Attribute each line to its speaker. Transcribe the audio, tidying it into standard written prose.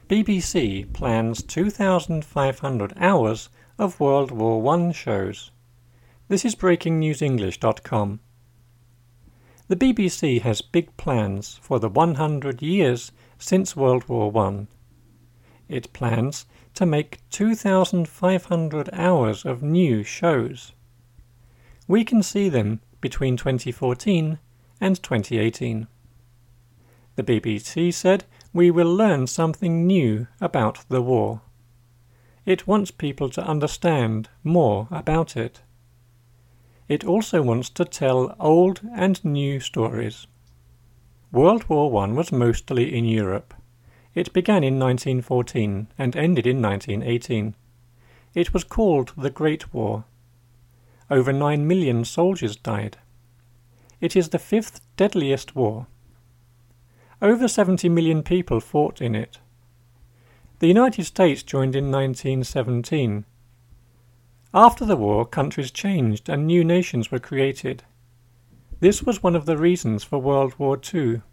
Speaker 1: BBC plans 2,500 hours of World War I shows. This is BreakingNewsEnglish.com. The BBC has big plans for the 100 years since World War I. It plans to make 2,500 hours of new shows. We can see them between 2014 and 2018. The BBC said we will learn something new about the war. It wants people to understand more about it. It also wants to tell old and new stories. World War I was mostly in Europe. It began in 1914 and ended in 1918. It was called the Great War. Over 9 million soldiers died. It is the 5th deadliest war. Over 70 million people fought in it. The United States joined in 1917. After the war, countries changed and new nations were created. This was one of the reasons for World War II.